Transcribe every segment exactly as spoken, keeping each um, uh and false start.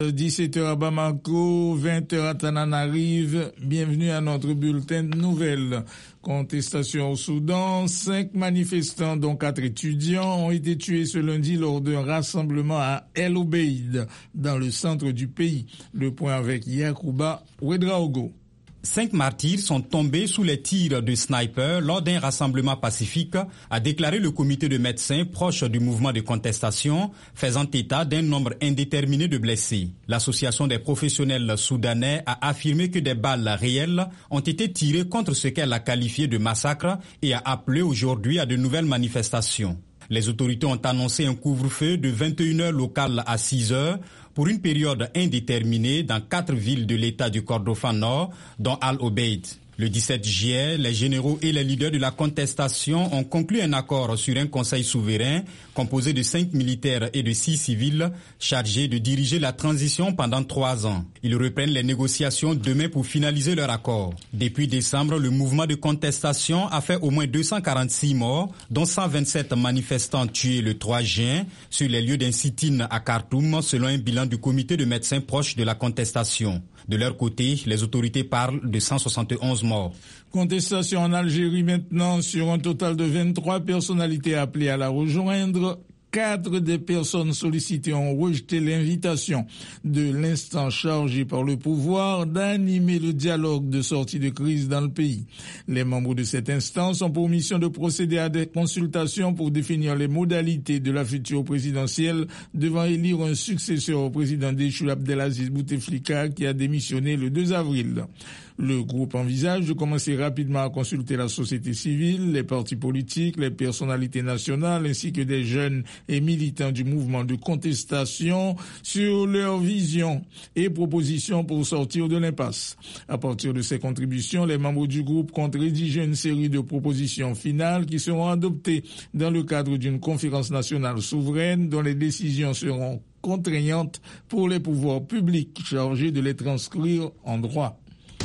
dix-sept heures à Bamako, vingt heures à Tananarive. Bienvenue à notre bulletin de nouvelles. Contestation au Soudan. Cinq manifestants, dont quatre étudiants, ont été tués ce lundi lors d'un rassemblement à El Obeid, dans le centre du pays. Le point avec Yacouba Ouedraogo. Cinq martyrs sont tombés sous les tirs de snipers lors d'un rassemblement pacifique, a déclaré le comité de médecins proche du mouvement de contestation, faisant état d'un nombre indéterminé de blessés. L'association des professionnels soudanais a affirmé que des balles réelles ont été tirées contre ce qu'elle a qualifié de massacre et a appelé aujourd'hui à de nouvelles manifestations. Les autorités ont annoncé un couvre-feu de vingt et une heures locales à six heures pour une période indéterminée dans quatre villes de l'État du Kordofan Nord, dont Al-Obeid. Le dix-sept juillet, les généraux et les leaders de la contestation ont conclu un accord sur un conseil souverain composé de cinq militaires et de six civils chargés de diriger la transition pendant trois ans. Ils reprennent les négociations demain pour finaliser leur accord. Depuis décembre, le mouvement de contestation a fait au moins deux cent quarante-six morts, dont cent vingt-sept manifestants tués le trois juin sur les lieux d'un sit-in à Khartoum, selon un bilan du comité de médecins proche de la contestation. De leur côté, les autorités parlent de cent soixante et onze morts. Contestation en Algérie maintenant sur un total de vingt-trois personnalités appelées à la rejoindre. Quatre des personnes sollicitées ont rejeté l'invitation de l'instant chargé par le pouvoir d'animer le dialogue de sortie de crise dans le pays. Les membres de cette instance ont pour mission de procéder à des consultations pour définir les modalités de la future présidentielle devant élire un successeur au président déchu Abdelaziz Bouteflika qui a démissionné le deux avril. Le groupe envisage de commencer rapidement à consulter la société civile, les partis politiques, les personnalités nationales ainsi que des jeunes et militants du mouvement de contestation sur leur vision et propositions pour sortir de l'impasse. À partir de ces contributions, les membres du groupe comptent rédiger une série de propositions finales qui seront adoptées dans le cadre d'une conférence nationale souveraine dont les décisions seront contraignantes pour les pouvoirs publics chargés de les transcrire en droit.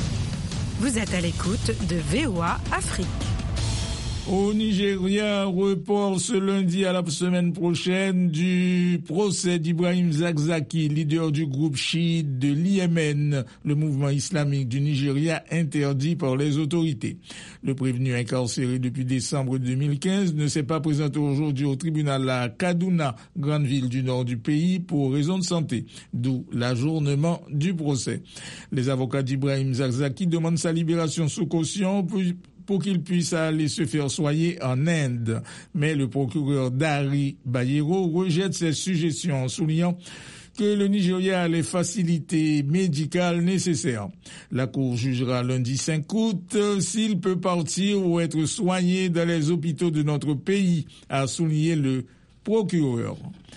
Vous êtes à l'écoute de V O A Afrique. Au Nigeria, report ce lundi à la semaine prochaine du procès d'Ibrahim Zakzaki, leader du groupe chiite de l'I M N, le mouvement islamique du Nigeria interdit par les autorités. Le prévenu incarcéré depuis décembre deux mille quinze ne s'est pas présenté aujourd'hui au tribunal à Kaduna, grande ville du nord du pays, pour raison de santé, d'où l'ajournement du procès. Les avocats d'Ibrahim Zakzaki demandent sa libération sous caution pour pour qu'il puisse aller se faire soigner en Inde. Mais le procureur Dari Bayero rejette ces suggestions en soulignant que le Nigeria a les facilités médicales nécessaires. La Cour jugera lundi cinq août s'il peut partir ou être soigné dans les hôpitaux de notre pays, a souligné le procureur.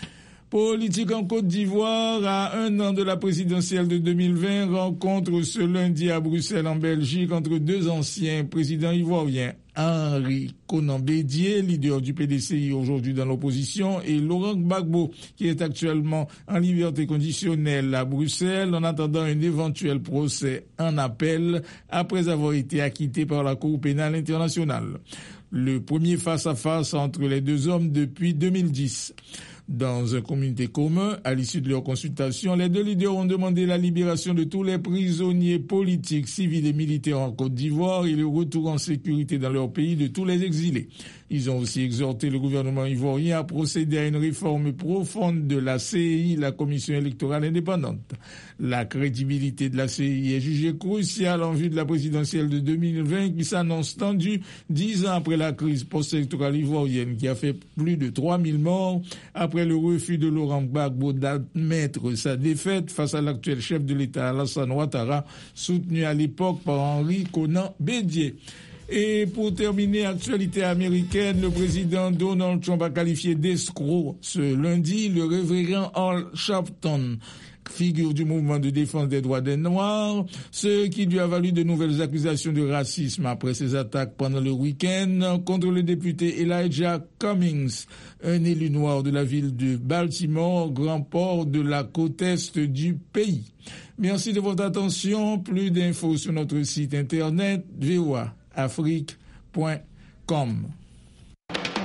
Politique en Côte d'Ivoire, à un an de la présidentielle de deux mille vingt, rencontre ce lundi à Bruxelles en Belgique entre deux anciens présidents ivoiriens, Henri Konan Bédié, leader du P D C I aujourd'hui dans l'opposition, et Laurent Gbagbo, qui est actuellement en liberté conditionnelle à Bruxelles en attendant un éventuel procès en appel après avoir été acquitté par la Cour pénale internationale. Le premier face-à-face entre les deux hommes depuis deux mille dix. Dans un communiqué commun, à l'issue de leur consultation, les deux leaders ont demandé la libération de tous les prisonniers politiques, civils et militaires en Côte d'Ivoire et le retour en sécurité dans leur pays de tous les exilés. Ils ont aussi exhorté le gouvernement ivoirien à procéder à une réforme profonde de la C E I, la Commission électorale indépendante. La crédibilité de la C E I est jugée cruciale en vue de la présidentielle de deux mille vingt qui s'annonce tendue dix ans après la crise post-électorale ivoirienne qui a fait plus de trois mille morts après le refus de Laurent Gbagbo d'admettre sa défaite face à l'actuel chef de l'État Alassane Ouattara, soutenu à l'époque par Henri Konan Bédié. Et pour terminer, actualité américaine, le président Donald Trump a qualifié d'escroc ce lundi le révérend Al Sharpton, figure du mouvement de défense des droits des Noirs, ce qui lui a valu de nouvelles accusations de racisme après ses attaques pendant le week-end contre le député Elijah Cummings, un élu noir de la ville de Baltimore, grand port de la côte est du pays. Merci de votre attention. Plus d'infos sur notre site internet v o a afrique point com.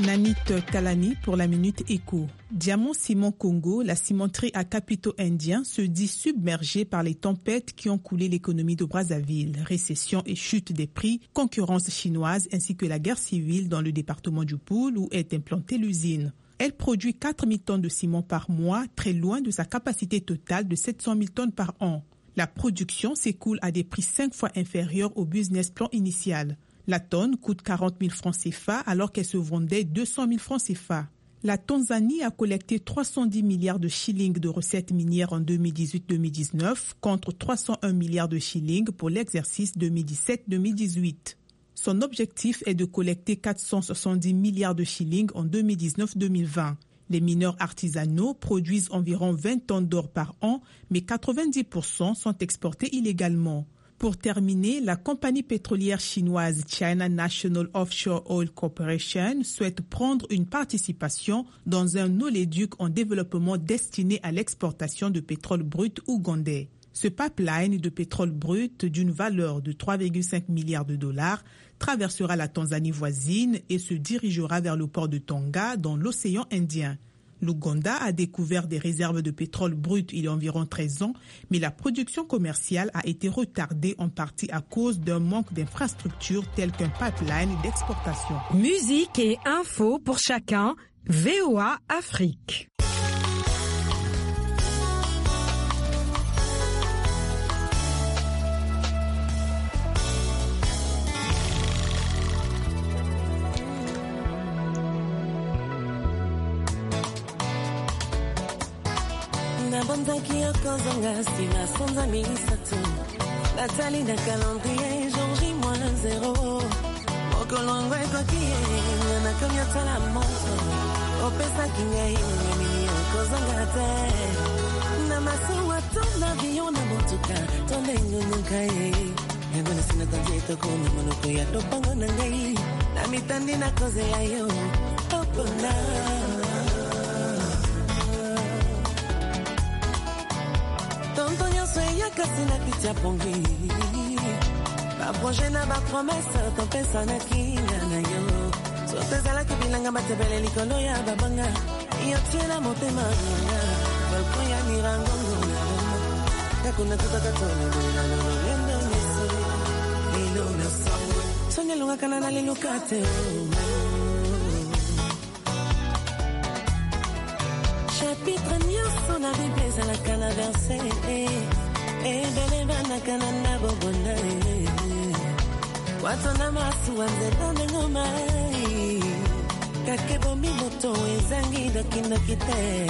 Nanit Talani pour la Minute Éco. Diamant Ciment Congo, la cimenterie à capitaux indiens se dit submergée par les tempêtes qui ont coulé l'économie de Brazzaville. Récession et chute des prix, concurrence chinoise ainsi que la guerre civile dans le département du Poul où est implantée l'usine. Elle produit quatre mille tonnes de ciment par mois, très loin de sa capacité totale de sept cent mille tonnes par an. La production s'écoule à des prix cinq fois inférieurs au business plan initial. La tonne coûte quarante mille francs C F A alors qu'elle se vendait deux cent mille francs C F A. La Tanzanie a collecté trois cent dix milliards de shillings de recettes minières en deux mille dix-huit deux mille dix-neuf contre trois cent un milliards de shillings pour l'exercice deux mille dix-sept deux mille dix-huit. Son objectif est de collecter quatre cent soixante-dix milliards de shillings en deux mille dix-neuf deux mille vingt. Les mineurs artisanaux produisent environ vingt tonnes d'or par an, mais quatre-vingt-dix pour cent sont exportés illégalement. Pour terminer, la compagnie pétrolière chinoise China National Offshore Oil Corporation souhaite prendre une participation dans un oléoduc en développement destiné à l'exportation de pétrole brut ougandais. Ce pipeline de pétrole brut d'une valeur de trois virgule cinq milliards de dollars traversera la Tanzanie voisine et se dirigera vers le port de Tonga dans l'océan Indien. L'Ouganda a découvert des réserves de pétrole brut il y a environ treize ans, mais la production commerciale a été retardée en partie à cause d'un manque d'infrastructures telles qu'un pipeline d'exportation. Musique et infos pour chacun, V O A Afrique. Bonzaki akozanga sima sonza misatu Nathalie na calendrier Georgie moins zéro Okolongo ekokie Nana kamya tala monto Opesa kingai Mimi akozanga te Na masuwa ton avion na motuka Tone ngunuka ye Yagona sina tanzito kumi Monuko ya topango na ngai Na mitandi na koze ya yo Opona Tontonyo soya kasina kitia pongi Ba projet na ba promesse Ton pesa na kinga na yo Sote zala kibilanga matebele likolo ya babanga Iyo tiena motema nga Balkon ya mirangongo na roma Kakuna tutaka tolo Luna lolo lendo niso Lilo niso Sonya lunga kanana lilukate Chapitre nyoso na Bible za la kana verse E bele bana kana na bobona Watu na masu wanze dame ngoma Kake bombi moto ezangi doki doki te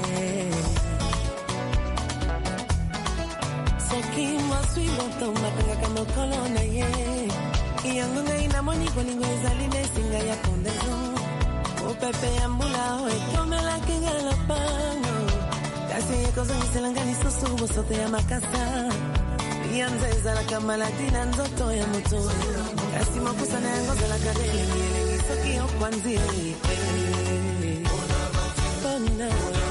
Soki mwasui boto mapanga kama kolona ye Iyangu nga inamoni kolingo ezali nesinga ya pondezo Upepe ya mbula hoe kiomela kingala pango Kasi yeko zongi selangani susu bosote ya makasa Yanza ezala kamalati na nzoto ya moto Kasi makusa na yango zala kadele Mielengi soki yo kwanzi Bona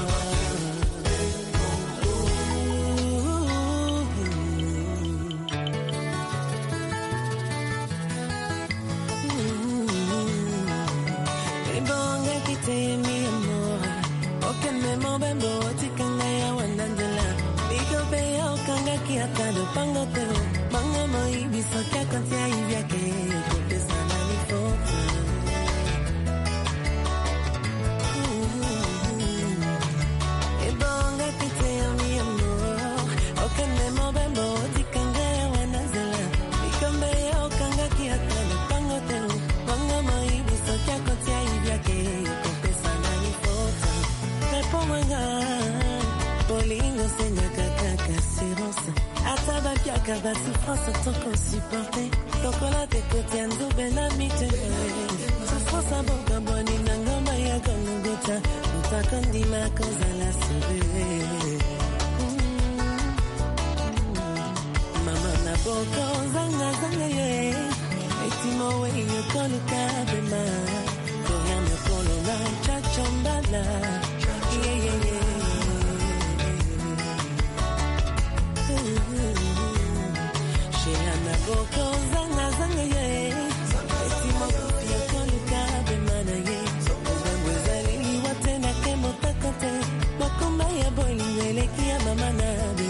mi amor Oke memo bembo Otikanga ya wanandela Biko peya okanga kia kado pango teo Manga moi biso kia kontia ivyake Kopesa na nifofu Ebonga kiteo mi amor Oke memo bembo Otikanga ya wanandela Biko peya okanga kia kado pango teo Manga moi biso kia kontia ivyake Polingo senga kaka assurance Ataba piaka ba souffrance toko supporter Toko la te kotia nzube na mite Souffrance a boka boni nangoma ya gongota Utakondi makoza la sobe Mama na boko zanga zanga ye Etimo we yo kolu kabema Korea me kolo na chachombala Yeah, yeah, yeah. She had my vocals.